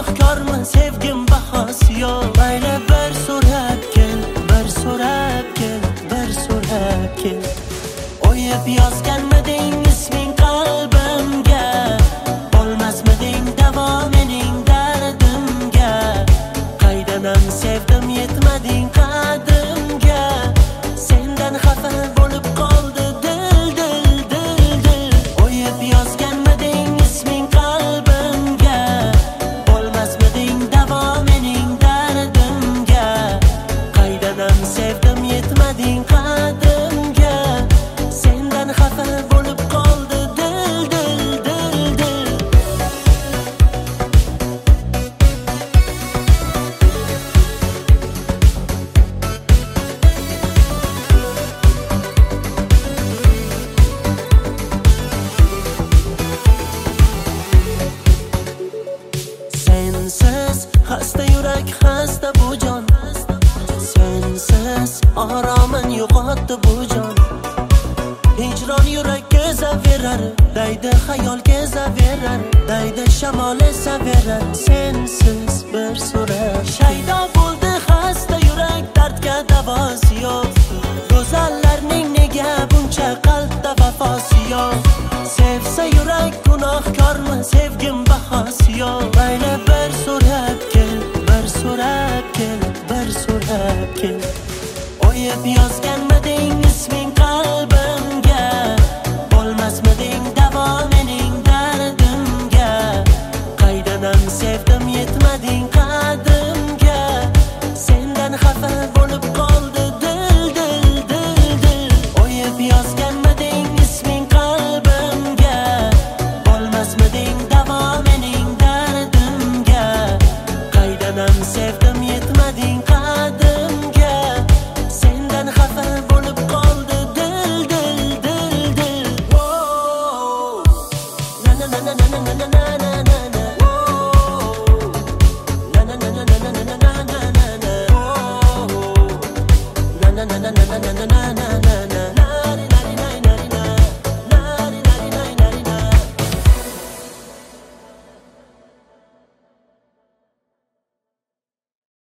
gunohkormi sevgim bahosi yo'q. Mayli bir so'rab kel, bir so'rab kel, bir so'rab kel. O'yib yozganmiding isming qalbimga, bo'lmasmiding davo mening dardimga. Qaydanam sevdim yetmading qadrimga, sendan xafa bo'lib qoldi dil dil dil dil. O'yib yozganmiding isming qalbimga, bo'lmasmiding davo mening dardimga. Qaydanam sevdim yetmading qadrimga, sendan xafa bo'lib qoldi dil dil dil dil. Sensiz xasta yurak, xasta bu jon. Sensiz oromin yo'qotdi bu jon. Hijron yurak kezaverar, daydi xayol kezaverar, daydi shamol esaverar. Sensiz bir so'rab shaydo bo'ldi xasta yurak, dardga davosi yo'q. Go'zallarning nega buncha qalbda vafosi yo'q? Sevsa yurak gunohkormi sevgim bahosi yo'q. Mayli bir so'rab